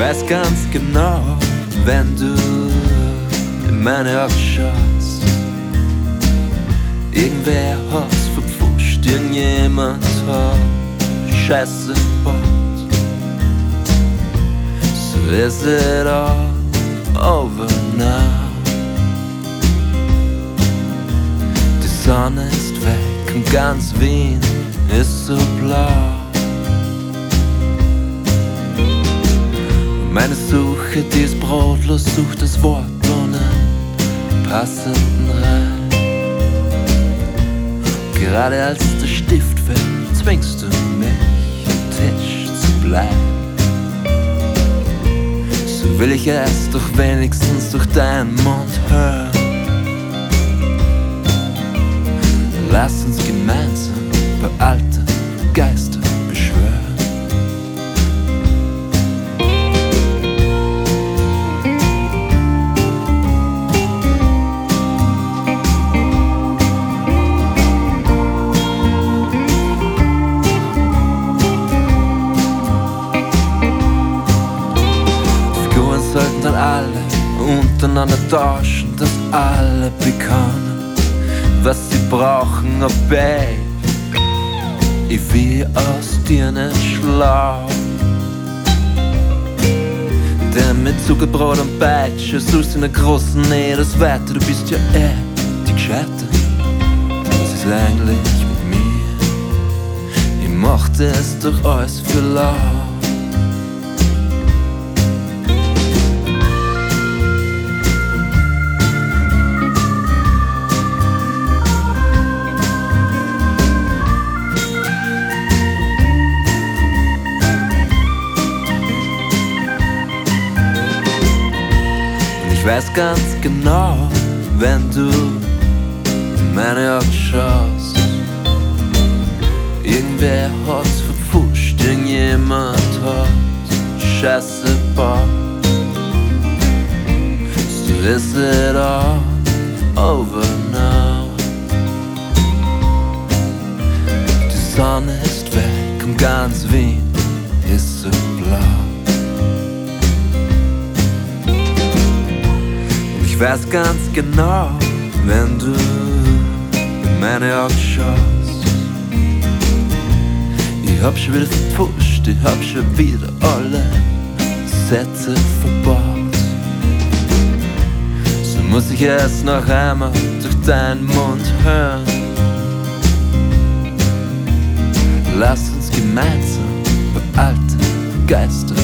weiß ganz genau, wenn du in meine Augen schaust, irgendwer hat's verpfuscht, irgendjemand hat Scheiße gebaut. So is it all over now. Die Sonne ist weg und ganz Wien ist so blau. Meine Suche, die ist brotlos, sucht das Wort ohne passenden Reim. Gerade als der Stift fällt, zwingst du mich am Tisch zu bleiben. So will ich es doch wenigstens durch deinen Mund hören. Lass uns gemeinsam bei alten Geistern beschwören. Sollten dann alle untereinander tauschen, dass alle bekommen, was sie brauchen, oh Babe. Ich will aus dir nicht schlau, denn mit Zuckerbrot und Peitsche suchst du in der großen Nähe das Weite. Du bist ja die Gescheite. Was ist eigentlich mit mir? Ich mochte es doch alles für lau. Ich weiß ganz genau, wenn du in meine Augen schaust, irgendwer hat's verpfuscht, irgendjemand hat Scheiße gebaut. So is it all over now. Die Sonne ist weg und ganz Wien ist so blau. Ich weiß ganz genau, wenn du in meine Augen schaust, ich hab schon wieder verpfuscht, ich hab schon wieder alle Sätze verbaut. So muss ich erst noch einmal durch deinen Mund hören. Lass uns gemeinsam bei alten Geistern